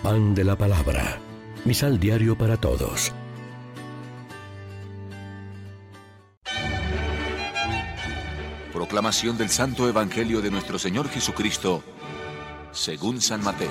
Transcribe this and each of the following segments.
Pan de la Palabra. Misal diario para todos. Proclamación del Santo Evangelio de nuestro Señor Jesucristo, según San Mateo.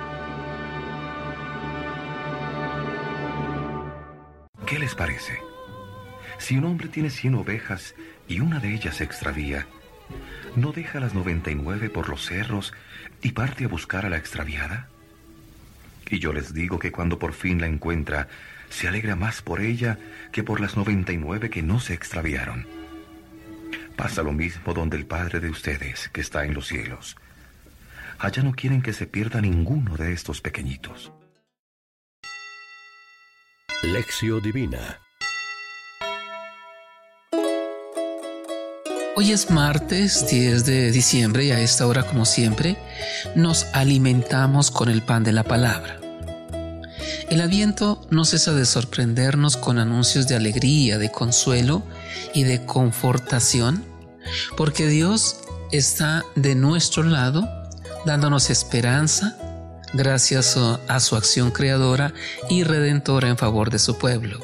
¿Qué les parece? Si un hombre tiene 100 ovejas y una de ellas se extravía, ¿no deja las 99 por los cerros y parte a buscar a la extraviada? Y yo les digo que cuando por fin la encuentra, se alegra más por ella que por las 99 que no se extraviaron. Pasa lo mismo donde el Padre de ustedes, que está en los cielos. Allá no quieren que se pierda ninguno de estos pequeñitos. Lección Divina. Hoy es martes 10 de diciembre y a esta hora, como siempre, nos alimentamos con el pan de la palabra. El Adviento no cesa de sorprendernos con anuncios de alegría, de consuelo y de confortación, porque Dios está de nuestro lado, dándonos esperanza, gracias a su acción creadora y redentora en favor de su pueblo.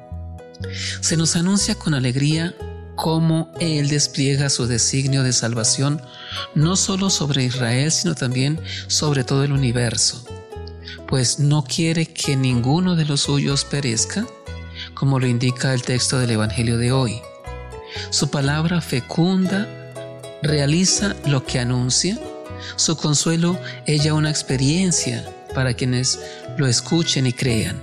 Se nos anuncia con alegría cómo Él despliega su designio de salvación no solo sobre Israel, sino también sobre todo el universo, pues no quiere que ninguno de los suyos perezca, como lo indica el texto del Evangelio de hoy. Su palabra fecunda realiza lo que anuncia. Su consuelo es ya una experiencia para quienes lo escuchen y crean.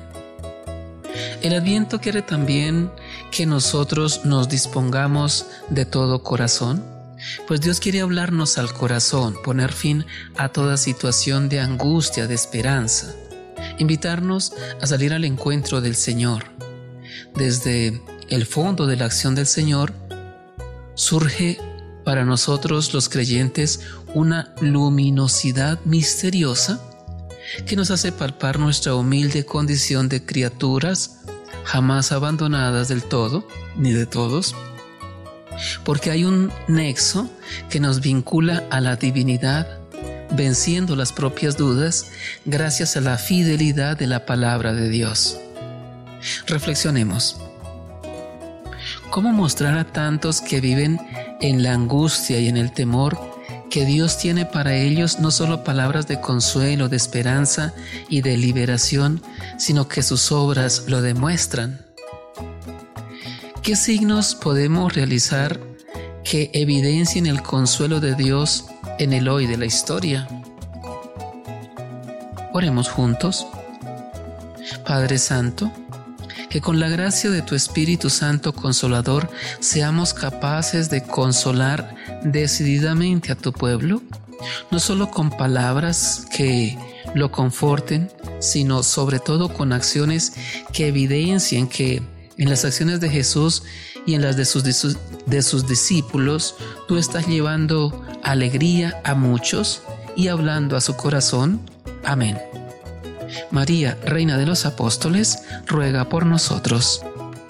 El Adviento quiere también que nosotros nos dispongamos de todo corazón, pues Dios quiere hablarnos al corazón, poner fin a toda situación de angustia, de esperanza, invitarnos a salir al encuentro del Señor. Desde el fondo de la acción del Señor surge para nosotros los creyentes una luminosidad misteriosa que nos hace palpar nuestra humilde condición de criaturas jamás abandonadas del todo, ni de todos, porque hay un nexo que nos vincula a la divinidad, venciendo las propias dudas gracias a la fidelidad de la palabra de Dios. Reflexionemos. ¿Cómo mostrar a tantos que viven en la angustia y en el temor que Dios tiene para ellos no solo palabras de consuelo, de esperanza y de liberación, sino que sus obras lo demuestran? ¿Qué signos podemos realizar que evidencien el consuelo de Dios en el hoy de la historia? Oremos juntos. Padre Santo, que con la gracia de tu Espíritu Santo Consolador seamos capaces de consolar decididamente a tu pueblo, no solo con palabras que lo conforten, sino sobre todo con acciones que evidencien que en las acciones de Jesús y en las de sus discípulos tú estás llevando alegría a muchos y hablando a su corazón. Amén. María, Reina de los Apóstoles, ruega por nosotros.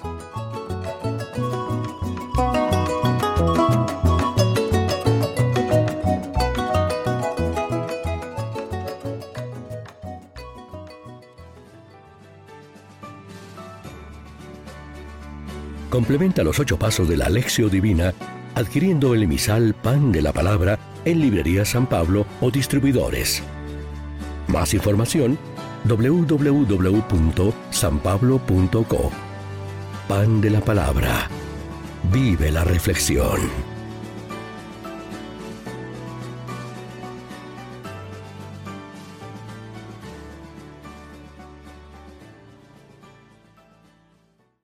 Complementa los 8 pasos de la Lección Divina adquiriendo el emisal Pan de la Palabra en Librería San Pablo o distribuidores. Más información www.sanpablo.co. Pan de la Palabra. Vive la reflexión.